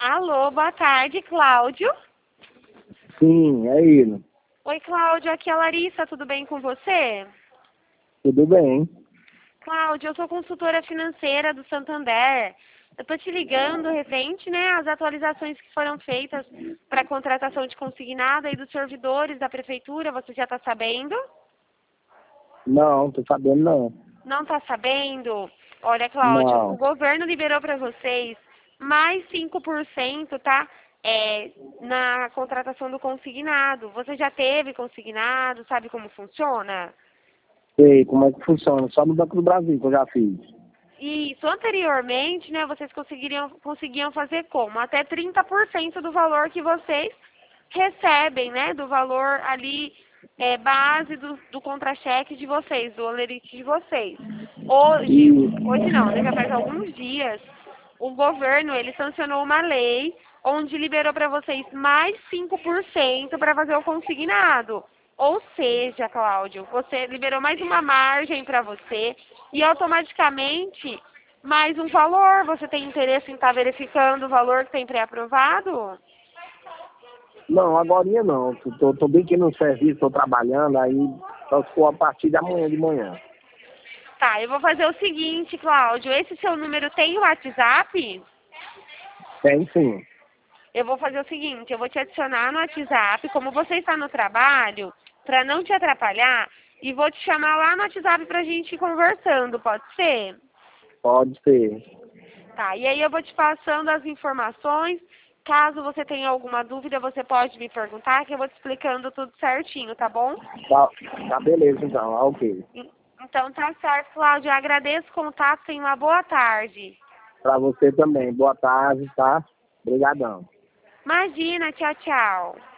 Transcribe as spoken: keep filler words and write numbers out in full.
Alô, boa tarde, Cláudio. Sim, é ele. Oi, Cláudio, aqui é a Larissa, tudo bem com você? Tudo bem. Cláudio, eu sou consultora financeira do Santander. Eu tô te ligando referente, né, às atualizações que foram feitas para a contratação de consignado aí dos servidores da prefeitura, você já está sabendo? Não, tô sabendo não. Não está sabendo? Olha, Cláudio, o Não. governo liberou para vocês mais cinco por cento, tá? É, na contratação do consignado. Você já teve consignado? Sabe como funciona? Sei como é que funciona. Só no Banco do Brasil que eu já fiz. Isso, anteriormente, né, vocês conseguiriam, conseguiam fazer como? Até trinta por cento do valor que vocês recebem, né, do valor ali é, base do, do contra-cheque de vocês, do olerite de vocês. Hoje, E hoje não, né, já faz alguns dias, o governo, ele sancionou uma lei onde liberou para vocês mais cinco por cento para fazer o consignado. Ou seja, Cláudio, você liberou mais uma margem para você e automaticamente mais um valor. Você tem interesse em estar verificando o valor que tem pré-aprovado? não, agorinha não. Tô, tô, tô bem aqui no serviço, tô trabalhando, aí só se for a partir de amanhã de manhã. Tá, eu vou fazer o seguinte, Cláudio. Esse seu número tem o WhatsApp? Tem sim. Eu vou fazer o seguinte, eu vou te adicionar no WhatsApp, como você está no trabalho, para não te atrapalhar, e vou te chamar lá no WhatsApp pra gente ir conversando, pode ser? Pode ser. Tá, e aí eu vou te passando as informações. Caso você tenha alguma dúvida, você pode me perguntar, que eu vou te explicando tudo certinho, tá bom? Tá, tá beleza então, ah, ok. E- Então tá certo, Cláudia. Eu agradeço o contato, tenha uma boa tarde. Pra você também. Boa tarde, tá? Obrigadão. Imagina, tchau, tchau.